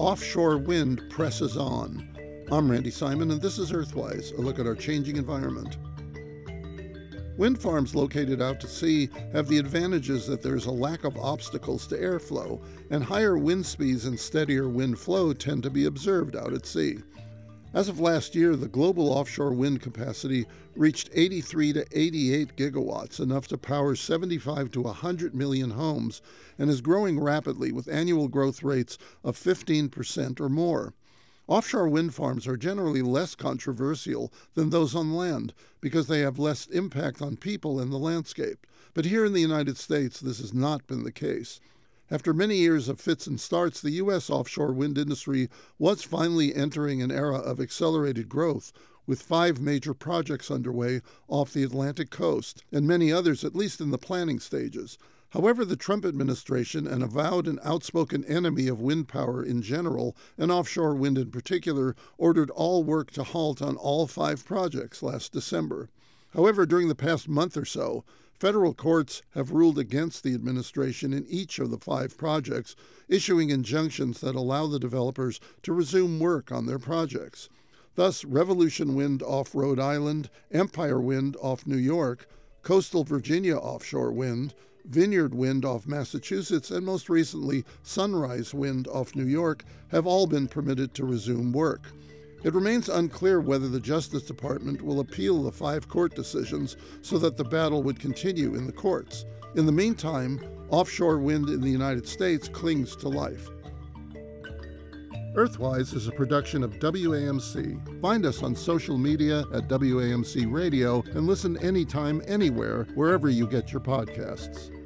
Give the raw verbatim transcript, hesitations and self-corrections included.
offshore wind presses on. I'm Randy Simon, and this is Earthwise, a look at our changing environment. Wind farms located out to sea have the advantages that there is a lack of obstacles to airflow, and higher wind speeds and steadier wind flow tend to be observed out at sea. As of last year, the global offshore wind capacity reached eighty-three to eighty-eight gigawatts, enough to power seventy-five to one hundred million homes, and is growing rapidly with annual growth rates of fifteen percent or more. Offshore wind farms are generally less controversial than those on land because they have less impact on people and the landscape. But here in the United States, this has not been the case. After many years of fits and starts, the U S offshore wind industry was finally entering an era of accelerated growth, with five major projects underway off the Atlantic coast, and many others at least in the planning stages. However, the Trump administration, an avowed and outspoken enemy of wind power in general, and offshore wind in particular, ordered all work to halt on all five projects last December. However, during the past month or so, federal courts have ruled against the administration in each of the five projects, issuing injunctions that allow the developers to resume work on their projects. Thus, Revolution Wind off Rhode Island, Empire Wind off New York, Coastal Virginia Offshore Wind, Vineyard Wind off Massachusetts, and most recently Sunrise Wind off New York have all been permitted to resume work. It remains unclear whether the Justice Department will appeal the five court decisions so that the battle would continue in the courts. In the meantime, offshore wind in the United States clings to life. Earthwise is a production of W A M C. Find us on social media at W A M C Radio and listen anytime, anywhere, wherever you get your podcasts.